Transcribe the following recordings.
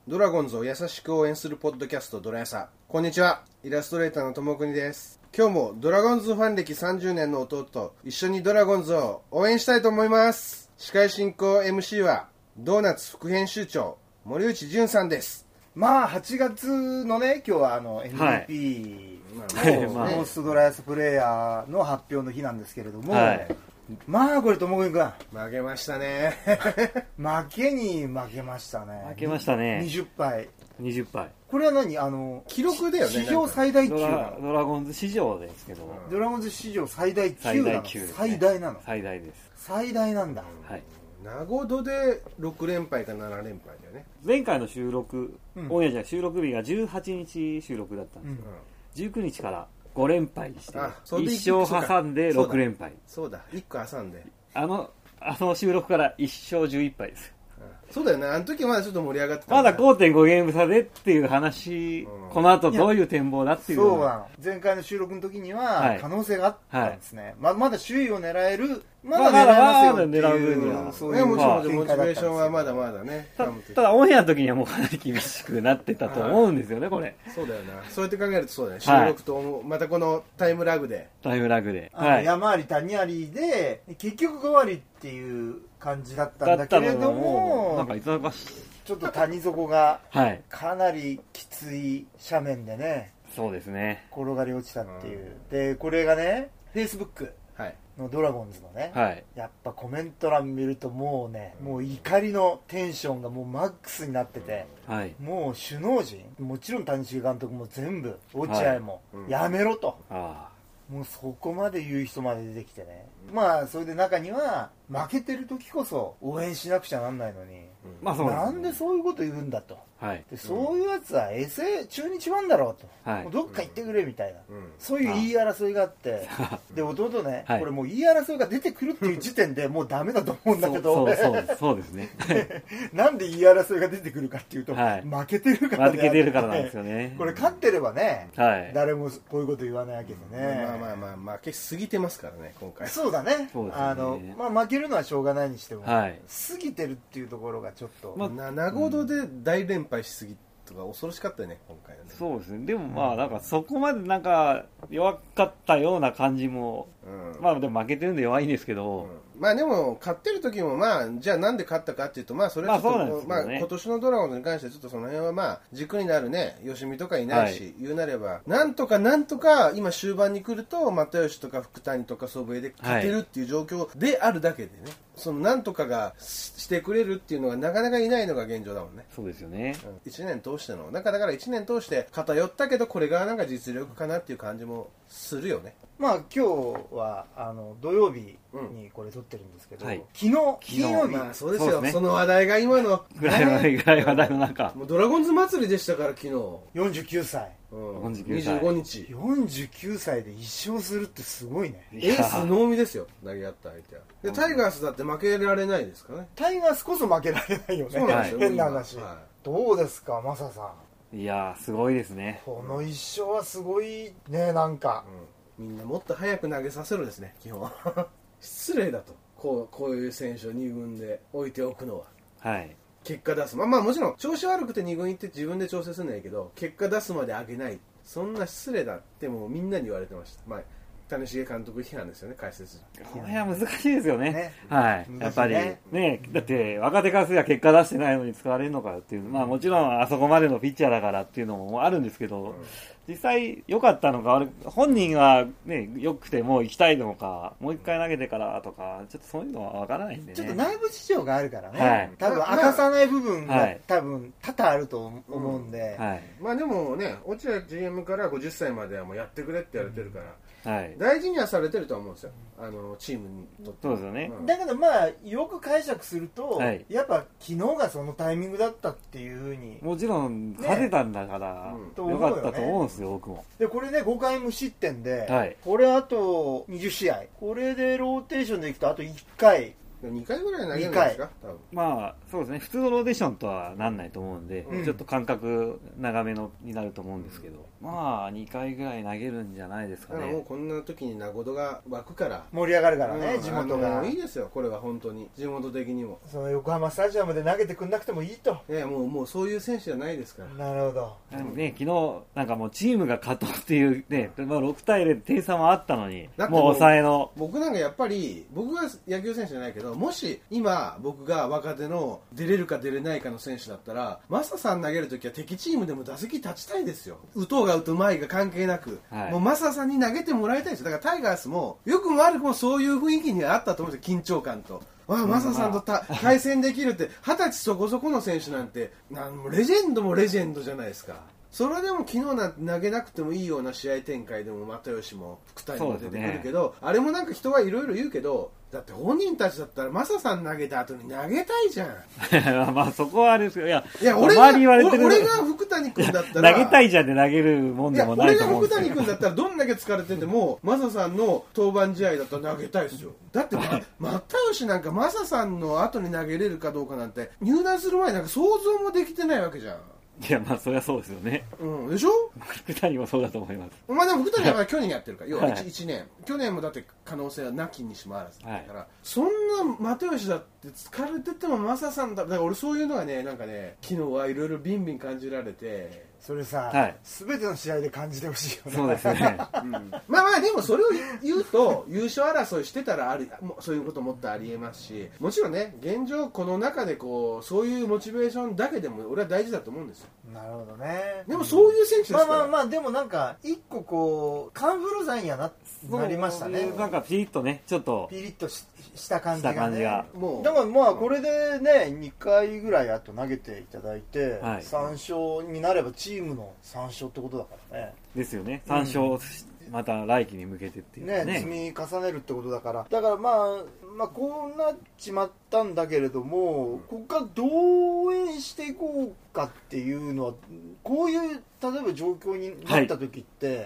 ドラゴンズを優しく応援するポッドキャストドラヤサ。こんにちは、イラストレーターのともくにです。今日もドラゴンズファン歴30年の弟と一緒にドラゴンズを応援したいと思います。司会進行 MC はドーナツ副編集長森内淳さんです。 まあ8月のね、今日はMVP のモーストドラヤサプレイヤーの発表の日なんですけれども、まあこれともくん負けましたね負けに負けましたね。 負けましたね。 20敗。これは何記録だよね。 史上最大級なの。 ドラゴンズ史上ですけど、 ドラゴンズ史上最大級なの。最大なの。 最大です。 最大なんだ。 はい。 名護戸で6連敗か7連敗だよね。 前回の収録、オンエアじゃ収録日が18日収録だったんですよ。19日から5連敗して1勝挟んで6連敗。 そうだ、1個挟んであの収録から1勝11敗です。 そうだよね。あの時まだちょっと盛り上がってた、 まだ 5.5 ゲーム差でっていう話、この後どういう展望だっていう。 そうなの。前回の収録の時には可能性があったんですね。まだ首位を狙える、まだ狙えますよっていう、 そういうもちろんモチベーションはまだまだね。 ただオンエアの時にはもうかなり厳しくなってたと思うんですよね、これ。 そうだよな。そうやって考えるとそうだね。収録とまたこのタイムラグで。 山あり谷ありで結局5割っていう感じだったんだけれども、 なんかいつの間にかちょっと谷底がかなりきつい斜面でね、 そうですね、 転がり落ちたっていう。でこれがね、フェイスブックのドラゴンズのね、やっぱコメント欄見るともうね、もう怒りのテンションがもうマックスになってて、もう首脳陣、もちろん谷繁監督も全部、落合もやめろと、もうそこまで言う人まで出てきてね。まあそれで中には負けてる時こそ応援しなくちゃなんないのに、なんでそういうこと言うんだと、でそういうやつはエセ中日ファンだろうと、もうどっか行ってくれみたいな、そういう言い争いがあって、で弟ね、これもう言い争いが出てくるっていう時点でもうダメだと思うんだけど、 そうですねなんで言い争いが出てくるかっていうと、負けてるからね。 負けてるからなんですよね。 これ勝ってればね、誰もこういうこと言わないわけでね。 負けすぎてますからね今回。 そうだね。負けるのはしょうがないにしても、過ぎてるっていうところがちょっと、 名護戸で大連敗しすぎとか恐ろしかったよね今回はね。 そうですね。でもなんかそこまでなんか弱かったような感じも、でも負けてるんで弱いんですけど、 でも勝ってる時もじゃあなんで勝ったかっていうと、それはちょっと今年のドラゴンズに関してちょっとその辺は軸になるね、吉見とかいないし、言うなればなんとか今終盤に来ると又吉とか福谷とか祖父江で勝てるっていう状況であるだけでね、そのなんとかがしてくれるっていうのがなかなかいないのが現状だもんね。 そうですよね。 1年通してのだから1年通して偏ったけど、これがなんか実力かなっていう感じもするよね。 今日は土曜日にこれ撮ってるんですけど、昨日金曜日、 そうですよ、その話題が今のぐらい話題の中、 もうドラゴンズ祭りでしたから昨日。 49歳、 25日 49歳で1勝するってすごいね。 エースのみですよ、投げ合った相手は。でタイガースだって負けられないですからね。 タイガースこそ負けられないよね。そうなんですよ、変な話。どうですかマサさん。 いやすごいですね。 この1勝はすごいね。なんか、 みんなもっと早く投げさせるですね基本失礼だと、こういう選手を2軍で置いておくのは。結果出す、もちろん調子悪くて2軍行って自分で調整するんだけど、結果出すまで上げない、そんな失礼だってもうみんなに言われてました。谷繁監督批判ですよね、解説。 これは難しいですよね。やっぱりね、だって若手からすれば結果出してないのに使われるのかっていう、もちろんあそこまでのピッチャーだからっていうのもあるんですけど、実際良かったのか、本人はね良くてもう行きたいのか、もう一回投げてからとか、ちょっとそういうのは分からないんでね。 ちょっと内部事情があるからね、多分明かさない部分が多分多々あると思うんで、 でもね、落合 GM から50歳まではもうやってくれって言われてるから、大事にはされてると思うんですよ、チームにとって。 そうですよね。 だけどよく解釈すると、やっぱ昨日がそのタイミングだったっていうふうに。 もちろん勝てたんだからよかったと思うんですよ、僕も。 でこれね、5回無失点で、これあと20試合、これでローテーションでいくとあと1回 2回ぐらい投げるんですか多分。 まあそうですね、普通のローテーションとはなんないと思うんで、ちょっと間隔長めのになると思うんですけど、まあ2回ぐらい投げるんじゃないですかね。 だからもうこんな時に名古屋が湧くから盛り上がるからね、地元がいいですよこれは本当に地元的にも。 その横浜スタジアムで投げてくんなくてもいいと。 いやもうそういう選手じゃないですから。 なるほど。 ね、昨日なんかもうチームが勝とうっていうね、まあ、6対0で点差もあったのに、もう抑えの。 僕なんかやっぱり僕が野球選手じゃないけど、もし今僕が若手の出れるか出れないかの選手だったら、マサさん投げるときは敵チームでも打席立ちたいですよ。打とうが打とうまいが関係なく、はい、もうマサさんに投げてもらいたいですよ。だからタイガースも良くも悪くもそういう雰囲気にあったと思うんですよ、緊張感と。マサさんと対戦できるって20歳そこそこの選手なんてレジェンドもレジェンドじゃないですか。それでも昨日なんて投げなくてもいいような試合展開でも又吉も福谷も出てくるけど、あれもなんか人はいろいろ言うけど、だって本人たちだったらマサさん投げた後に投げたいじゃん。 まあそこはあれですけど、いや俺が福谷君だったら投げたいじゃんで投げるもんでもないと思うんですよ。 俺が福谷君だったらどんだけ疲れててもマサさんの登板試合だったら投げたいですよ。だって又吉なんかマサさんの後に投げれるかどうかなんて入団する前なんか想像もできてないわけじゃん。 いやまあそりゃそうですよね。 でしょ。 福谷もそうだと思います。 まあでも福谷は去年やってるから要は 1年去年もだって可能性はなきにしもあらずだから、そんな又吉だって疲れててもマサさんだから俺そういうのがねなんかね昨日はいろいろビンビン感じられて。 それさ、全ての試合で感じてほしいよね。 そうですね、 まあでもそれを言うと優勝争いしてたらそういうこともっとありえますし、もちろんね現状この中でこうそういうモチベーションだけでも俺は大事だと思うんですよ。 なるほどね。 でもそういう選手ですからまあでもなんか一個こうカンフル剤にはなりましたね。 なんかピリッとねちょっとピリッとした感じがね。 もうだからまあこれでね2回ぐらいあと投げていただいて、3勝になればチームの3勝ってことだからね。 ですよね。3勝、また来季に向けてっていうね。 積み重ねるってことだから。だからまあこうなっちまったんだけれども、ここからどう応援していこうかっていうのは、こういう例えば状況になった時って、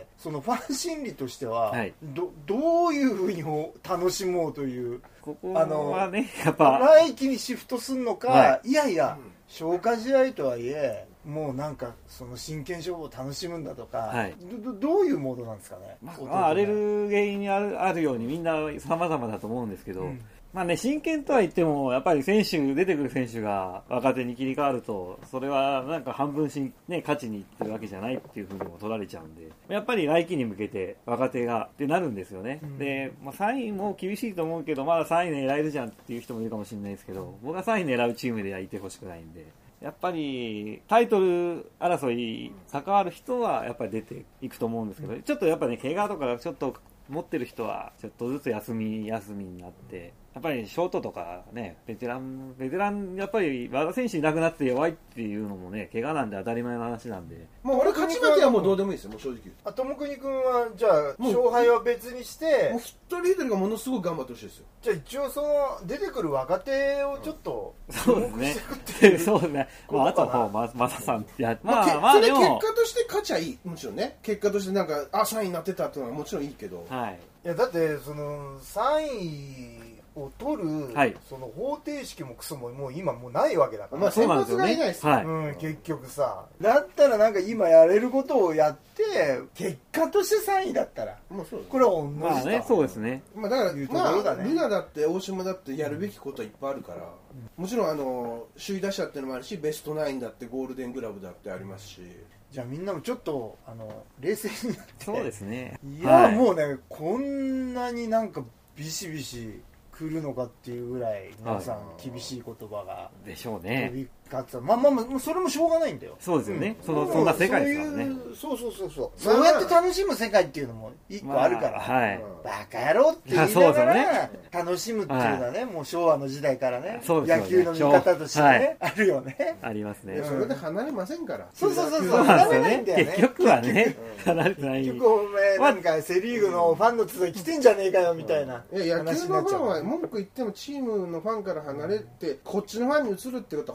そのファン心理としては、どういうふうに楽しもうという、 ここはね、やっぱ来季にシフトするのか、いやいや、消化試合とはいえもうなんかその真剣勝負を楽しむんだとか、どういうモードなんですかね。 荒れる原因にあるようにみんな様々だと思うんですけど、まあね、真剣とは言ってもやっぱり出てくる選手が若手に切り替わるとそれはなんか半分勝ちにいってるわけじゃないっていうふうにも取られちゃうんで、やっぱり来季に向けて若手がってなるんですよね。で、まあ、3位も厳しいと思うけどまだ3位狙えるじゃんっていう人もいるかもしれないですけど、僕は3位狙うチームではいてほしくないんで、やっぱりタイトル争い関わる人はやっぱり出ていくと思うんですけど、ちょっとやっぱね怪我とかちょっと持ってる人はちょっとずつ休みになって、やっぱりショートとかねベテランやっぱり和田選手いなくなって弱いっていうのもね怪我なんで当たり前の話なんで、 もう俺勝ち負けはもうどうでもいいですよ、もう正直言う。 友国君はじゃあ勝敗は別にしてもう一人一人がものすごく頑張ってほしいですよ。 じゃあ一応その出てくる若手をちょっとそうですねそうですね、あとはマサさんやそれ結果として勝ちゃいい、もちろんね結果としてなんか3位になってたっていうのはもちろんいいけど、 いやだってその3位を取る、その方程式もクソももう今もうないわけだから、 まあ先発がいないですよ、 結局さだったらなんか今やれることをやって結果として3位だったらもうそうこれは同じだ、 まあね、そうですね、 だからルナだって大島だってやるべきことはいっぱいあるから、もちろん首位打者っていうのもあるしベストナインだってゴールデングラブだってありますし、 じゃあみんなもちょっと冷静になって、 そうですね、 いや、もうねこんなになんかビシビシ来るのかっていうぐらい皆さん厳しい言葉がでしょうね。 飛び交ってた。まあそれもしょうがないんだよ。 そうですよね。そんな世界ですからね。 そうやって楽しむ世界っていうのも一個あるから、バカ野郎って言いながら楽しむっていうのはね、もう昭和の時代からね、野球の見方としてねあるよね。 ありますね。 それで離れませんから。 そう離れないんだよね。 結局はね離れてない。 結局お前なんかセリーグのファンの集い来てんじゃねえかよみたいな。 野球のファンは文句言ってもチームのファンから離れてこっちのファンに移るってことはほぼない。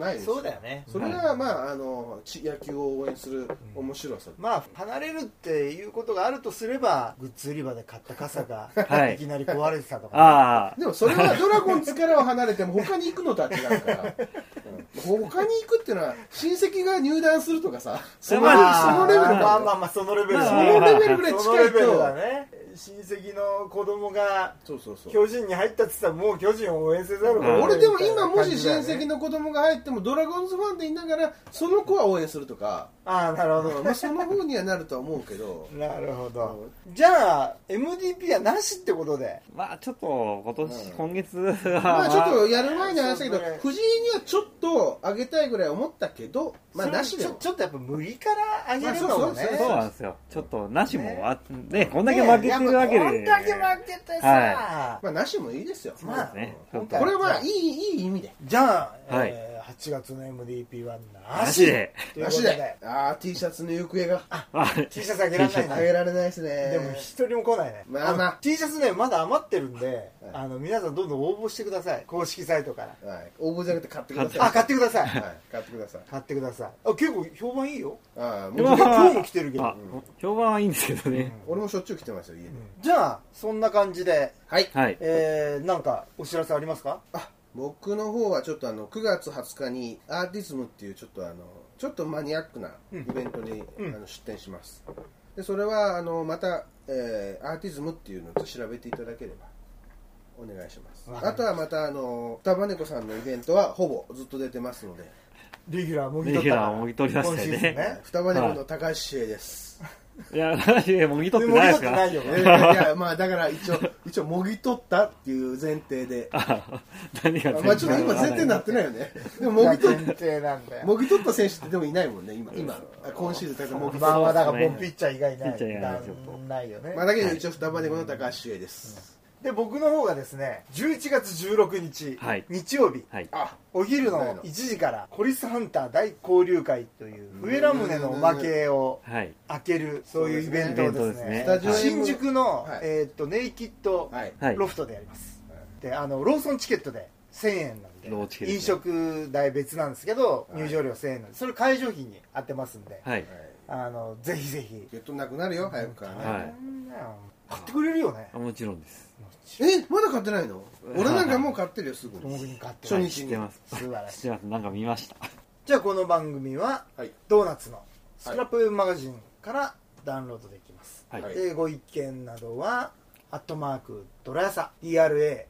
ないです。 そうだよね。 それがまあ野球を応援する面白さ。 まあ離れるっていうことがあるとすれば、グッズ売り場で買った傘がいきなり壊れてたとか。 でもそれはドラゴンズからは離れても他に行くのとは違うから。他に行くっていうのは親戚が入団するとかさ、そのレベル。 まあそのレベル。 そのレベルぐらい近いと。 親戚の子供が巨人に入ったって言ったらもう巨人を応援せざるを得ない。 俺でも今もし親戚の子供が入ってもドラゴンズファンでいながらその子は応援するとか。 なるほど。 まあその方にはなるとは思うけど。 なるほど。じゃあ MDP はなしってことで。 まあちょっと今月はまあちょっとやる前に話したけど、藤井にはちょっと上げたいぐらい思ったけど、まあなしでもちょっとやっぱ無理から上げるのもね。 そうなんですよ。ちょっとなしもあってこんだけ負けてるわけで。 こんだけ負けてさ。 まあなしもいいですよ。 まあね。 これはいい意味で。 じゃあ8月の MDP はなしで。 なしで。T シャツの行方が。 T シャツあげられないね。 あげられないですね。 でも一人も来ないね。T シャツね、まだ余ってるんで、皆さんどんどん応募してください。公式サイトから。 応募じゃなくて買ってください。 買ってください。 買ってください。 買ってください。結構評判いいよ。 今日も来てるけど。 評判はいいんですけどね。 俺もしょっちゅう来てますよ、家で。 じゃあ、そんな感じで。 はい。 なんかお知らせありますか？ 僕の方はちょっと9月20日にアーティズムっていうちょっとマニアックなイベントに出展します。でそれはまたアーティズムっていうのを調べていただければお願いします。あとはまた双葉猫さんのイベントはほぼずっと出てますので、 レギュラーもぎ取りましたよね。 双葉猫の高橋茂です。 いや、もぎ取ってないですか？ いや、まあだから一応もぎ取ったっていう前提で。 何がまあちょっと今前提になってないよね。でももぎ取った選手ってでもいないもんね、今シーズンもぎ取った。 まあだからボンピッチャー以外ないよね。 まあだけど一応双葉猫の高橋茂です。 で僕の方がですね、11月16日、日曜日、お昼の1時からコリスハンター大交流会という笛ラムネのおまけを開けるそういうイベントをですね、新宿のネイキッドロフトでやります。でローソンチケットで1000円なんで、飲食代別なんですけど入場料1000円なんで、それ会場費に当てますんで、ぜひぜひ。 ゲットなくなるよ早くからね。 買ってくれるよね。 もちろんです。 まだ買ってないの？俺なんかもう買ってるよ、すぐに。 初日に。素晴らしい。なんか見ました。 じゃあこの番組はドーナツのスクラップウェブマガジンからダウンロードできます。でご意見などはドラヤサ DRAYASA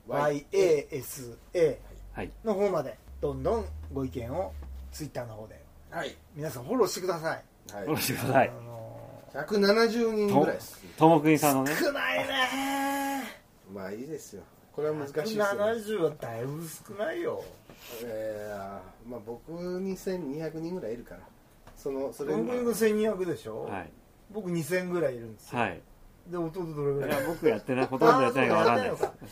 の方までどんどんご意見をツイッターの方で皆さんフォローしてください。 フォローしてください。 170人ぐらいです。 ともくにさんのね。 少ないね。 まあいいですよ。これは難しいですよ。170はだいぶ少ないよ。 まあ僕に1200人ぐらいいるから。それ僕が1200でしょ。僕2000ぐらいいるんですよ。で弟どれぐらい？ 僕やってない、ほとんどやってないから分かんないです。170か。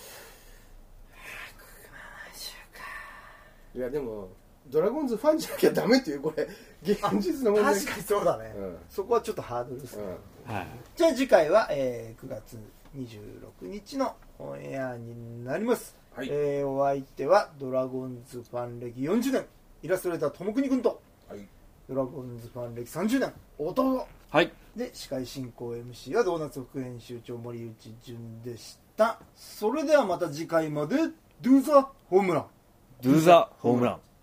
いやでもドラゴンズファンじゃなきゃダメっていうこれ現実の問題。 確かにそうだね。そこはちょっとハードルですね。じゃあ次回は9月26日のオンエアになります。お相手はドラゴンズファン歴40年イラストレーターともくに君と、ドラゴンズファン歴30年弟で、司会進行 MC はドーナツ副編集長森内潤でした。それではまた次回まで Do the ホームラン。